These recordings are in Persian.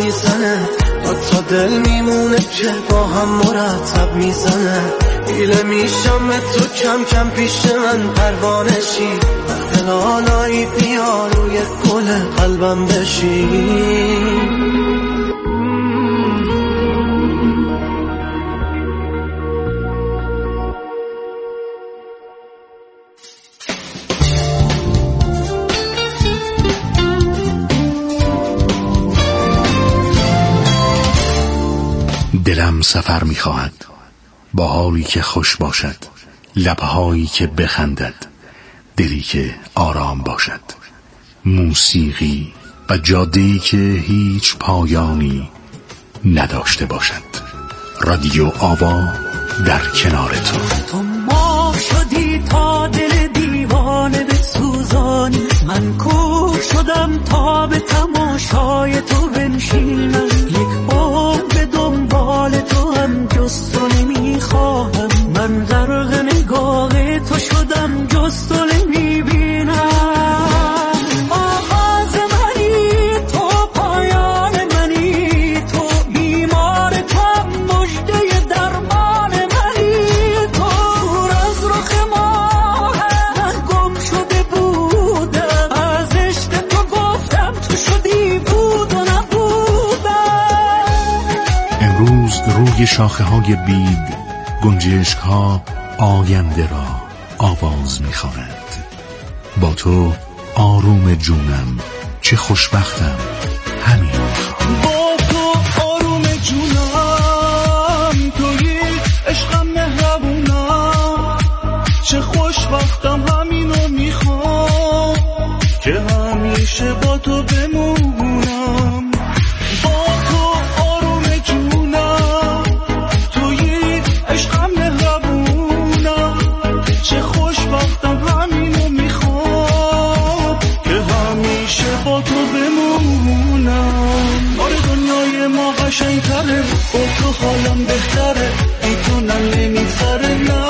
میزنه تا دل میمونه که با هم مرتب میزنه ایله میشم تو کم کم پیش من پروانشی دلالایی بیا روی گل قلبم بشی دلم سفر می‌خواهد با حالی که خوش باشد، لبهایی که بخندد، دلی که آرام باشد، موسیقی و جاده‌ای که هیچ پایانی نداشته باشد. رادیو آوا در کنار تو ما شدی تا دل دیوانه بسوزانی، من کور شدم تا به تماشای تو بنشینم، یک به دنبال تو هم جز تو نمیخواهم، من غرق نگاه تو شدم جز تو نمیبینم. آغاز منی تو، پایان منی تو، بیمار تو، مژده درمان منی تو، دور از رخ ماه گم شده بودم، از عشق تو گفتم تو شدی بود و نبودم. امروز روی شاخه های بید گنجشک ها آینده را آواز می‌خوانند. با تو آروم جونم، چه خوشبختم، همین می‌خوام. با تو آروم جونم، توی عشقم مهربونم، چه خوشبختم، همینو میخوام که همیشه با تو بمونم. با تو آروم جونم، توی عشقم مهربونم، چه خوشبختم، همینو میخوام که همیشه با تو بمونم. آره دنیای ما قشنگ‌تره، با تو حالم بهتره، میتونم نمیگذره نه.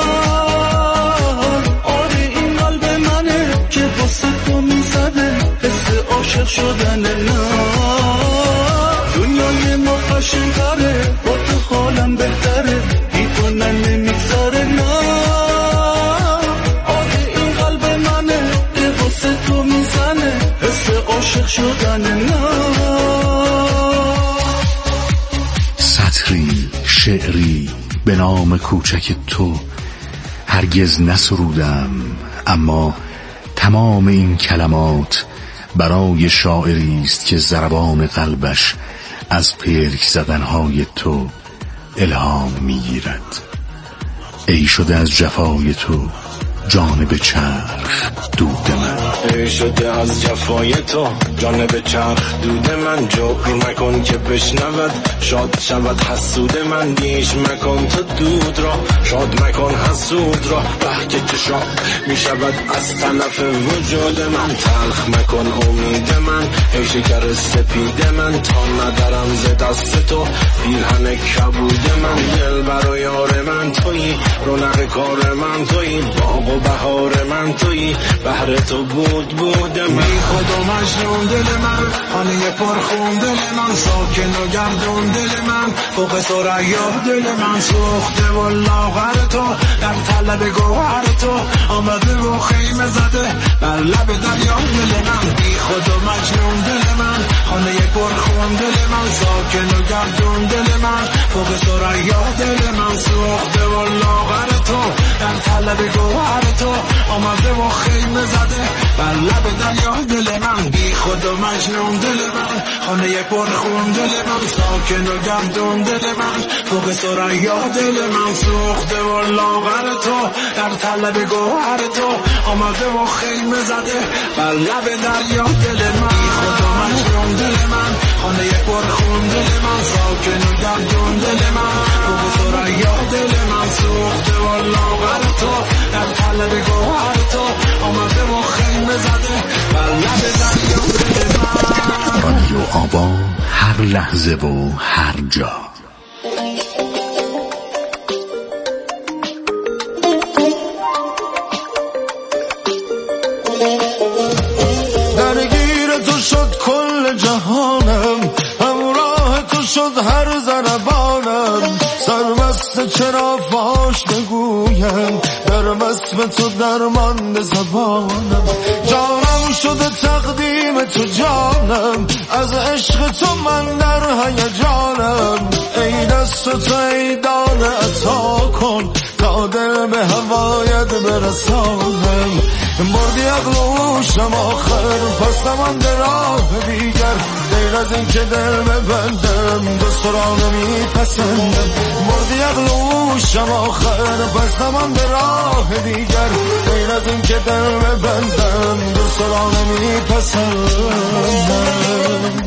آره این قلب منه که واسه تو میزده، حس عاشق شدن نه. دنیای ما قشنگ‌تره، با تو حالم بهتره، میتونم نمیگذره نه. آره این قلب منه که واسه تو میزنه، حس عاشق شدن نه. سطری شعری به نام کوچک تو هرگز نسرودم، اما تمام این کلمات برای شاعری است که ضربان قلبش از پلک زدنهای تو الهام میگیرد. ای شده از جفای تو جانب چرخ دود من، ای شده از جفای تو جانب چرخ دود من. جبر مکن که بشنود شاد شود حسود من، دیش مکن تو دود را شاد مکن حسود را. بحک چشام می شود از طرف وجود من، تلخ مکن امید من، ای شکر سپید من. تا ندارم ز دست تو پیرهن کبود من، دل برای یار من تویی، رونق کار من تویی، باغ و بهار من تویی، بهر تو بود من. بی خود و مجنون دل من، خانه پرخون دل من، ساکن و گردون دل من، فوق ثریا دل من، سوخته و لاغر تو، در طلب گوهر تو، آمده و خیمه زده بر لب دریا دل من. بی خود و مجنون دل من، خانه پرخون دل من، ساکن و گردون دل من، فوق ثریا دل من، سوخته و لاغر تو، در طلب گوهر تو، آمده و خیمه زده بر لب دریا دل من. بی خود و مجنون دل من، خانه پرخون دل من، ساکن و گردون دل من، فوق ثریا دل من، سوخته و لاغر تو، در طلب گوهر تو، آمده و خیمه زده بر لب دریا دل من. بی خود و مجنون دل من، خانه پرخون دل من، ساکن و گردون دل من، فوق ثریا دل من، سوخته و لاغر تو، در طلب گوهر تو، آمده و خیمه زده بر لب دریا دل من. رادیو آوا، هر لحظه و هر جا. درگیر تو شد کل جهانم، همراه شد هر ضربانم، سرمست چرا فاش بگویم، در وصف تو درمان زبانم. جانم شده تقدیم تو جانم، از عشق تو من در هیجانم. ای دست تو ای دانه عطا کن، تا دل به هوایت برسانم. بردی عقلوشم آخر، پس نمانده راه دیگر، غیر از این که دل ببندم دوست را نمیپسندم. بردی عقلوشم آخر، پس نمانده راه دیگر، غیر از این که دل ببندم دوست را نمیپسندم.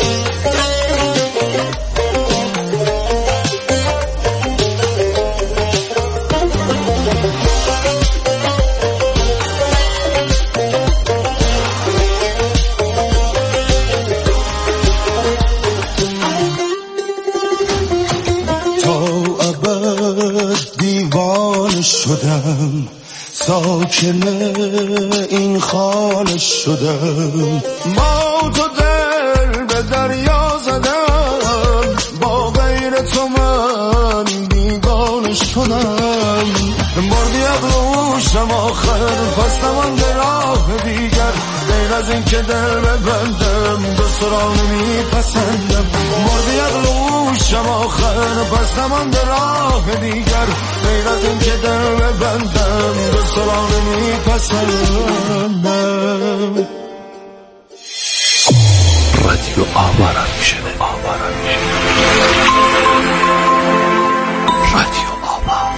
شدم ساکن این خانه شدم، با تو دل به دریا زدم، با غیر تو من بیگانه شدم. بردی عقلوشم آخر، پس نمانده راه دیگر، غیر از این که دل ببندم دوست را نمیپسندم. بردی عقلوشم آخر، پس نمانده راه دیگر، غیر از این که دل ببندم دوست را نمیپسندم. رادیو آوارم میشه، آوارم میشه. رادیو آوار.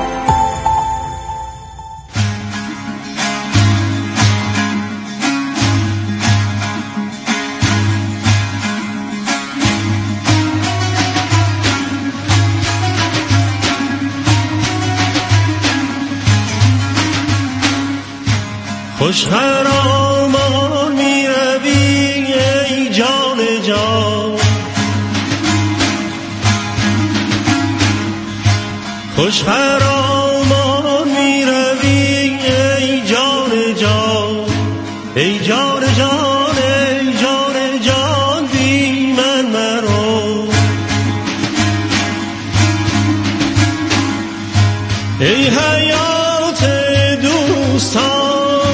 خوش خرامان می روی ای جان جان، خوش خرامان می روی ای جان جان، ای جان جان، ای جان جان بی من مرو. ای حیات دوستان،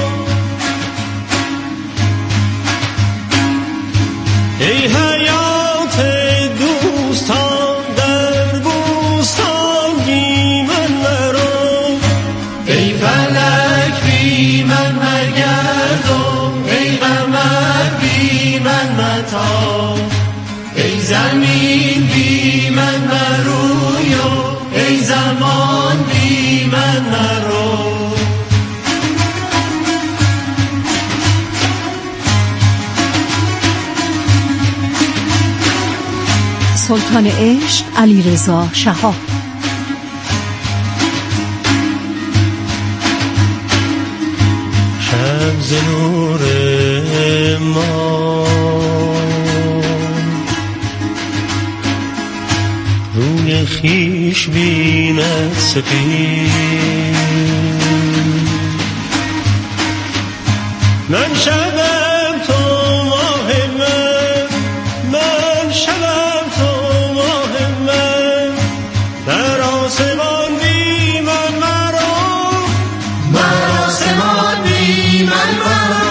ای حیات دوستان، در بوستان بی من مرو. ای فلک بی من مگردم، ای قمر بی من متاب، ای زمین بی من مروی و ای زمان بی من مرو. سلطان عشق علیرضا شهاب. شب ز نور ما روی خویش بیند سپید، من شبم تو ماه من، من شبم تو ماه من، در آسمان بی من مرو، در آسمان بی من مرو.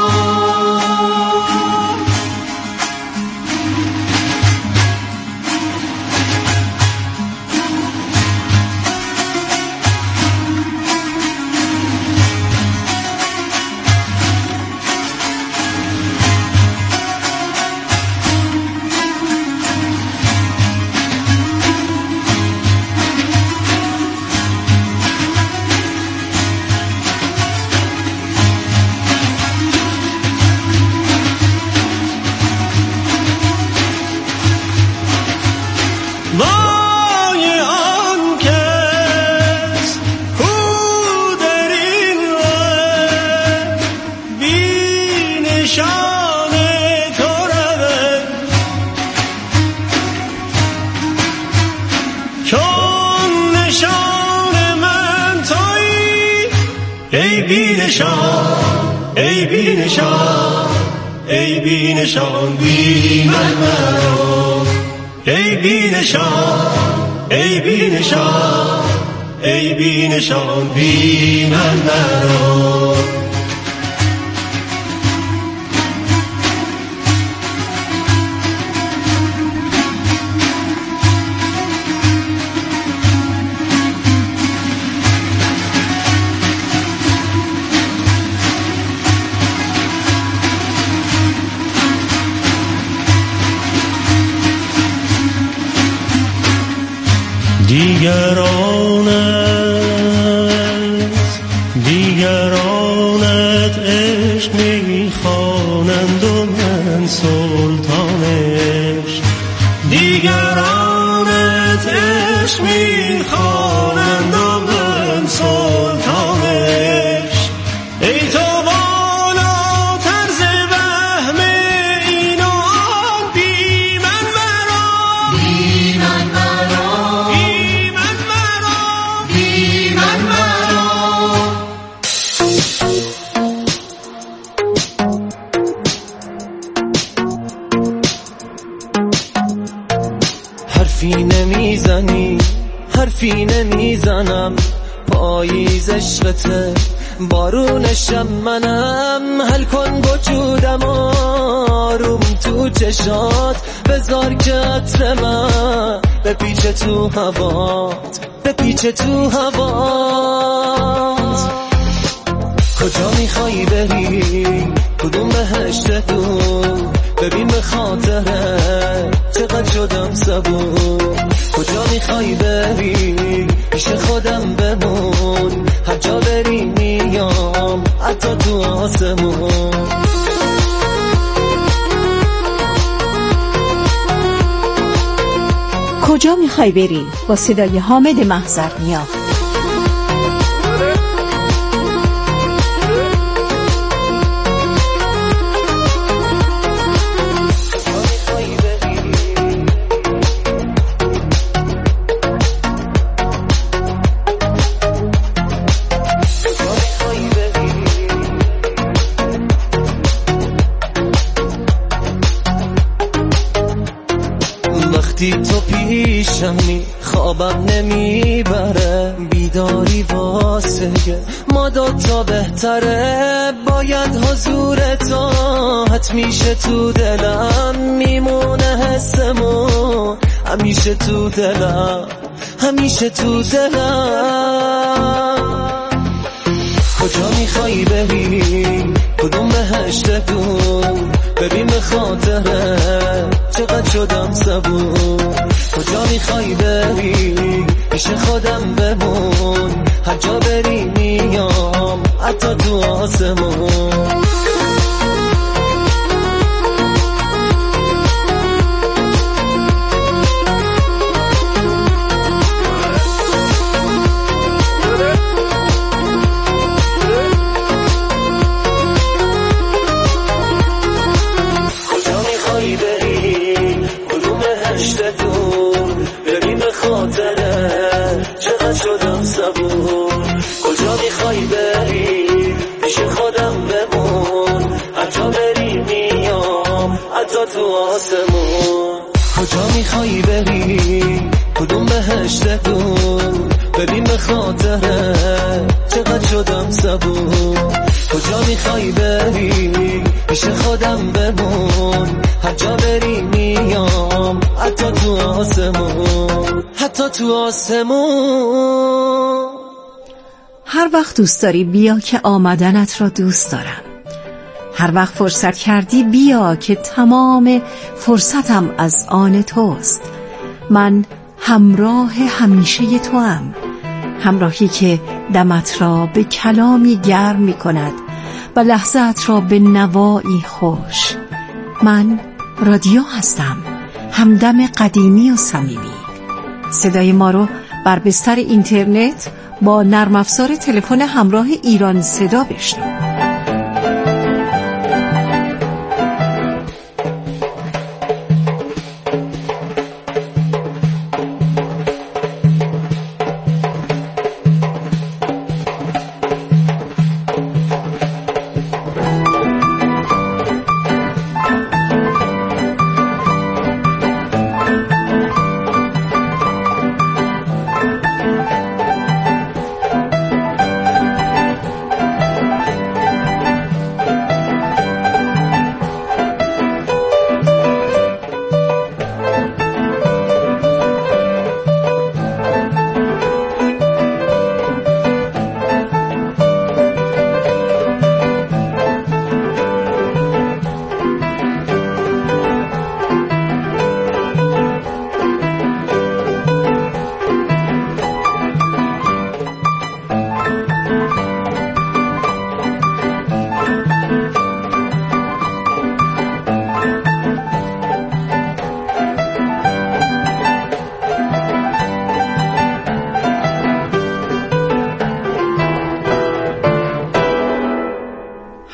ای بینشان، ای بینشان، ای بینشان بی من مرو، ای بی نشان ای بی نشان ای بی نشان بی من مرا دیگرانت عشق میخوانند و من سلطان عشق دیگرانت عشق میخوانند و من سلطان عشق ای تو بالاتر ز وهم این و آن بی من مرا بی من مرا بی من مرا بی من مرا حرفی نمیزنم پاییز عشقته بارونشم منم حل کن وجودم آروم تو چشات بذار که عطر من بپیچه تو هوات بپیچه تو هوات کجا میخوایی بری کدوم بهشت دور ببین به خاطره چقدر شدم صبور کجا میخوایی بری پیش خودم بمون هر جا بری میام حتی تو آسمون کجا میخوای بری با صدای حامد محضرنیا. وقتی تو پیشمی خوابم نمیبره بیداری واسه ما دوتا بهتره باید حضور تو حتمیشه تو دلم میمونه حسمون همیشه تو دلم همیشه تو دلم کجا میخوایی بری کدوم بهشت دور ببین به خاطره چقدر شدم صبور کجا میخوایی بری پیش خودم بمون هر جا بری میام حتی تو آسمون چقدر شدم صبور کجا میخوایی بری پیش خودم بمون هر جا بری میام حتی تو آسمون کجا میخوایی بری کدوم بهشت دور ببین به خاطره چقدر شدم صبور کجا میخوایی بری پیش خودم بمون هر جا بری میام حتی تو آسمون حتی تو آسمون هر وقت دوست داری بیا که آمدنت را دوست دارم هر وقت فرصت کردی بیا که تمام فرصتم از آن توست من همراه همیشه توام همراهی که دمت را به کلامی گرم می کند و لحظت را به نوایی خوش من رادیو هستم همدم قدیمی و صمیمی صدای ما رو بر بستر اینترنت با نرم افزار تلفن همراه ایران صدا بشنو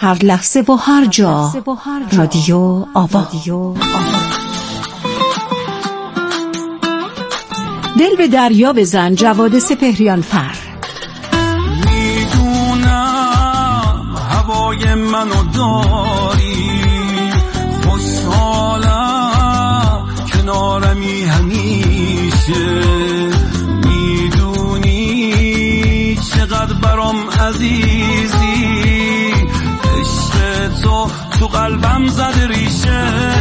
هر لحظه و هر جا. رادیو آوا. دل به دریا بزن. جواد سپهریان فر. میدونم هوای منو داری، خوشحالم کنارمی همیشه، میدونی چقدر برام عزیزی، عشق تو قلبم زده ریشه،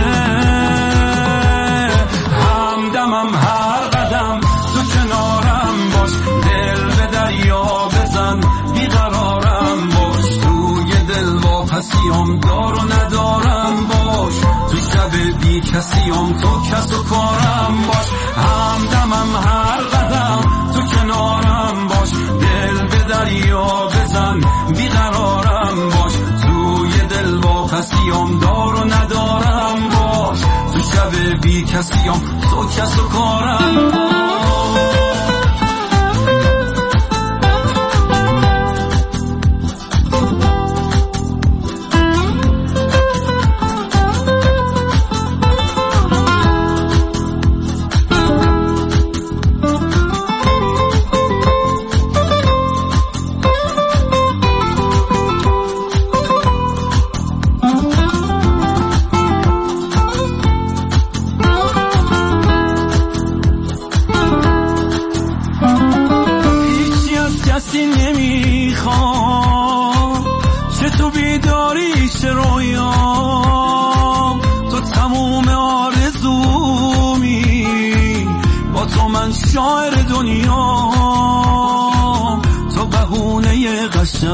همدمم هر قدم تو کنارم باش، دل به دریا بزن بیقرارم باش، توی دل واپسیم دار و ندارم باش، تو شب بی کسیم تو کس و کارم باش، همدمم هر قدم تو کنارم باش، دل به دریا بزن بیقرارم باش، توی دل واپسیم دار و ندارم باش، تو شب بی کسیم تو کس و کارم باش. شاعر دنیا تو بهونه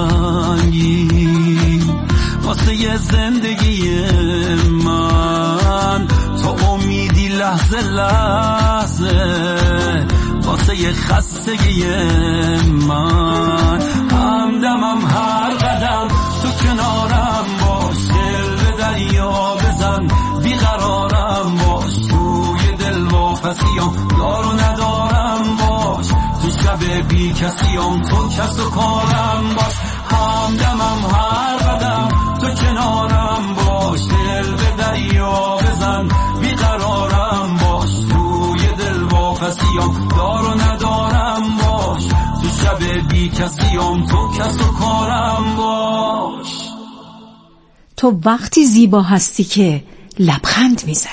قشنگی واسه زندگی من، تو امیدی لحظه لحظه واسه خستگی من، همدمم هر قدم تو کنارم باش، دل به دریا بزن بیقرارم باش، توی دل واپسیم دار و ندارم باش، تو شب بی کسیم تو کس و کارم باش، همدمم هر قدم تو کنارم باش، دل به دریا بزن بیقرارم باش، توی دل واپسیم دار و ندارم باش، تو شب بی کسیم تو کس و کارم باش. تو وقتی زیبا هستی که لبخند میزنی.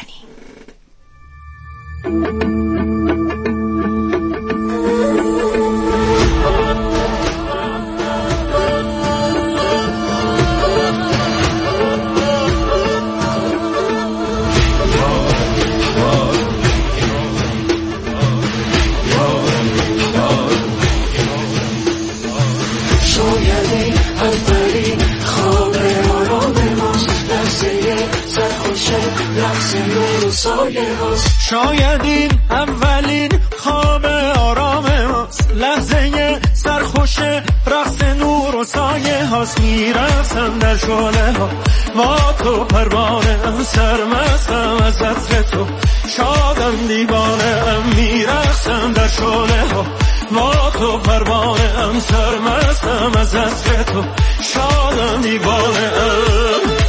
شاید این اولین خواب آرام ماست، لحظه سرخوش رقص نور و سایه هاست، میرقصم در شعله ها با تو پروانه ام، سرمستم از عطر تو شادم دیوانه ام، میرقصم در شعله ها با تو پروانه ام، سرمستم از عطر تو شادم دیوانه ام.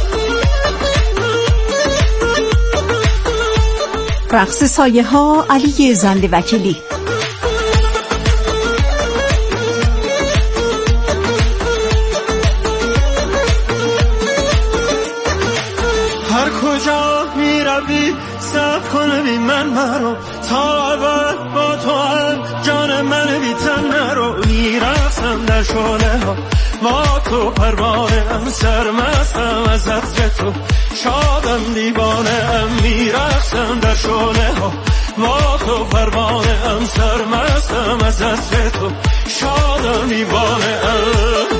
رقص سایه ها، علی زنده وکیلی. هر کجا می روی صبر کن بی من مرو، تا ابد با تو هم جان من بی تن نرو، میرقصم در شعله ها با تو پروانه ام، سرمستم از عطر تو شادم دیوانه ام، میرقصم در شعله ها با تو پروانه ام، سرمستم از عطر تو شادم دیوانه ام.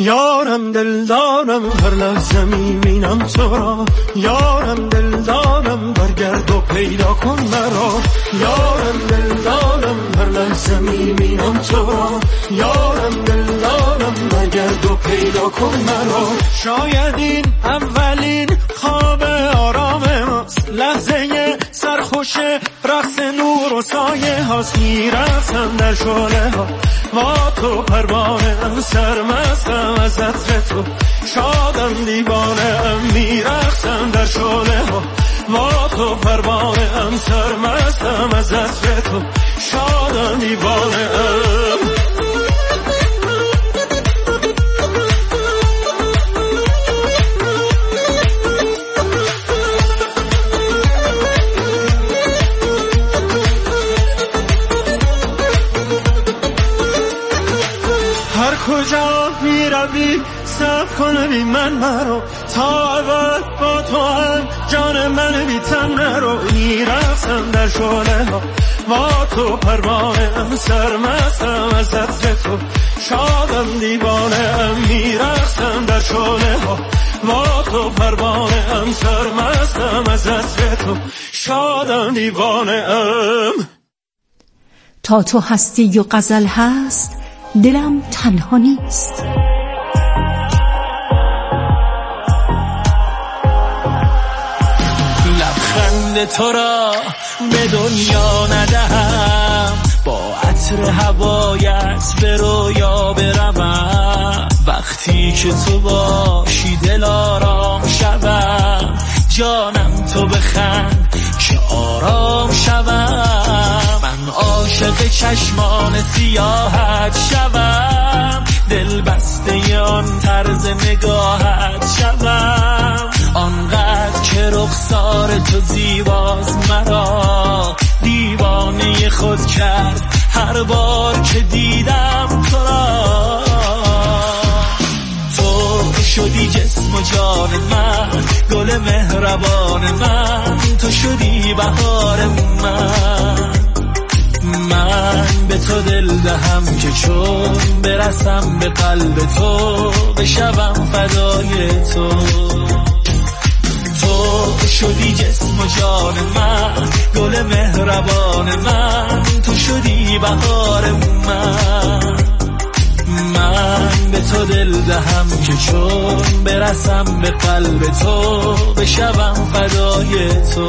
یارم دلدارم هر لحظه میبینم تو را، یارم دلدارم برگرد و پیدا کن مرا، یارم دلدارم هر لحظه میبینم تو را، یارم دلدارم برگرد و پیدا کن مرا. شاید این اولین خواب آرام ماست، لحظه سرخوش رقص نور و سایه هاست، میرقصم در شعله ها با تو پروانه‌ام، سرمستم از عطر تو، شادم دیوانه‌ام، میرقصم در شعله ها با تو پروانه‌ام، سرمستم از عطر تو، شادم دیوانه‌ام. کجا میروی صبر کن بی من مرو، تا ابد با تو هم جان من بی تن نرو، میرقصم در شعله ها با تو پروانه‌ام، سرمستم از عطر تو، شادم دیوانه‌ام، میرقصم در شعله ها با تو پروانه‌ام، سرمستم از عطر تو، شادم دیوانه‌ام. تا تو هستی و غزل هست دلم تنها نیست. لبخند تو را به دنیا ندهم، با عطر هوایت به رویا بروم، وقتی که تو باشی دل آرام شوم، جانم تو بخند که آرام شوم، من عاشق چشمان سیاحت شوم، دل بسته آن طرز نگاهت شوم، آنقدر که رخسار تو زیباست مرا، دیوانه خود کرد هر بار که دیدم تو را. تو شدی جسم و جان من، گل مهربان من، تو شدی بهار من به تو دل دهم که چون برسم به قلب تو، بشوم فدای تو. تو شدی جسم و جان من، گل مهربان من، تو شدی بهار من به تو دل دهم که چون برسم به قلب تو، بشوم فدای تو.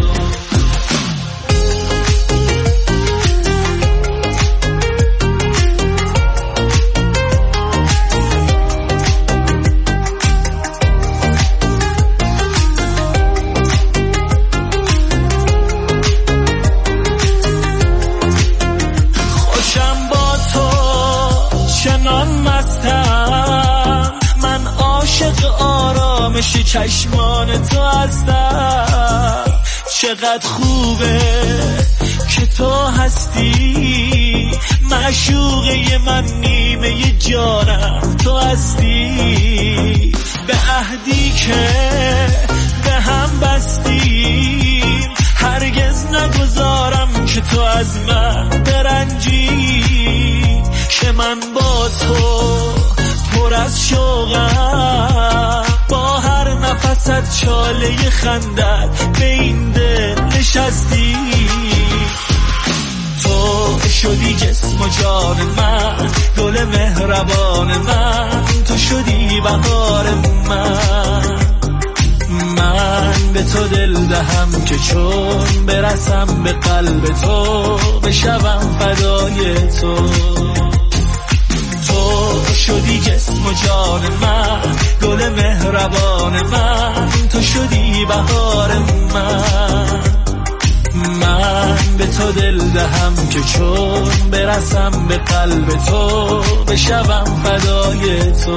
چشمان تو هستم، چقدر خوبه که تو هستی، معشوقه من نیمه جانم تو هستی، به عهدی که به هم بستیم هرگز نگذارم که تو از من برنجی، که من با تو پر از شوقم، با هر نفست چاله خندت به این دل نشستی. تو شدی جسم و جان من، گل مهربان من، تو شدی بهار من به تو دل دهم که چون برسم به قلب تو، بشوم فدای تو. تو شدی جسم و جان من، گل مهربان من، تو شدی بهار من به تو دل دهم که چون برسم به قلب تو، بشوم فدای تو.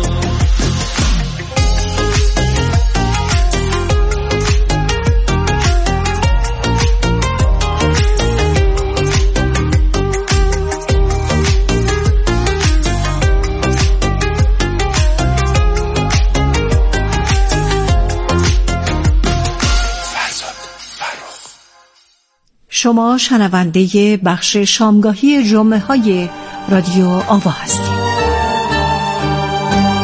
شما شنونده بخش شامگاهی جمعه های رادیو آوا هستید.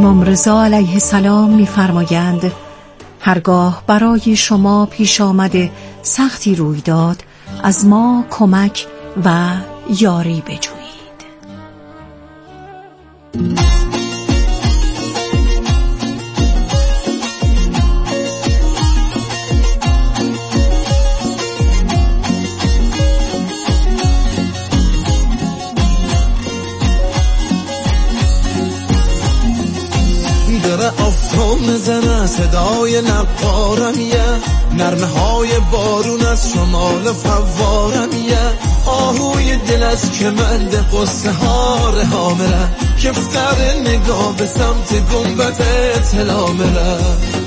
امام رضا علیه السلام می‌فرمایند هرگاه برای شما پیش آمده سختی روی داد از ما کمک و یاری بجویید. میزنه صدای نقارم یه نرمه های بارون از شمال فوارم یه آهوی دل از کمند قصه ها رها مره کفتر نگاه به سمت گنبت اطلاع مره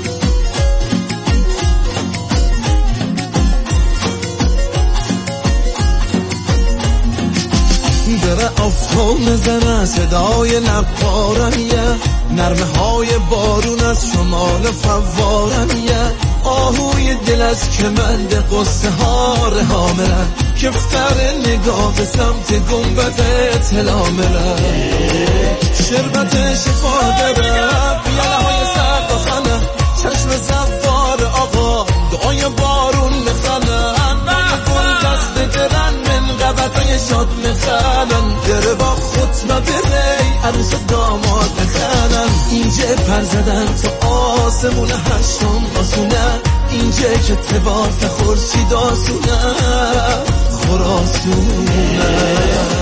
دره آفتاب میزنه صدای نقارم یه نرمه های بارون از شمال فوارم یه آهوی دل از کمند قصه ها رها مره کفتر نگاه به سمت گنبت اطلاع مره شربت شفا داره پیاله های سرد خانه چشم زفار آقا دعای بارون میخنه گل دست درن من قبطای شاد میخنن دره با خطمه بری عروس داماد میخنن اینجا پر زدن تو آسمون هشتم آسونه اینجا که تواف خورشید آسونه خراسونه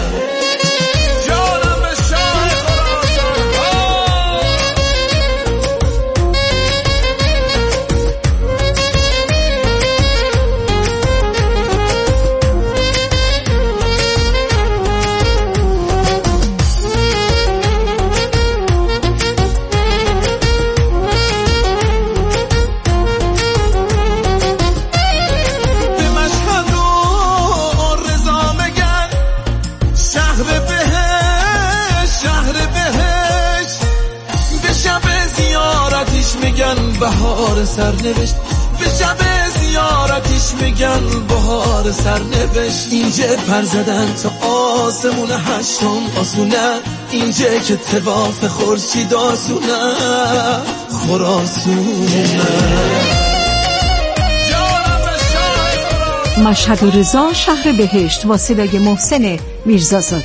بهار سرنوشت به شب زیارتش میگن بهار سرنوشت اینجا پر زدن تا آسمون هشتم آسونه اینجا که تواف خورشید آسونه خراسونه مشهد و رضا شهر بهشت با صدای محسن میرزازاده.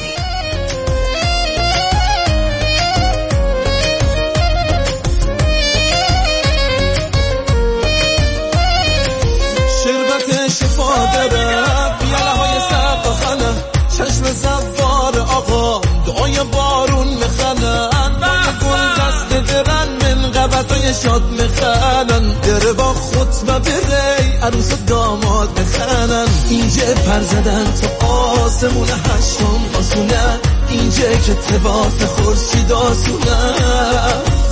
شاد میخنن دره با خطبه بری عروس داماد میخنن اینجا پر زدن تو آسمون هشتم آسونه اینجا که تواف خورشید آسونه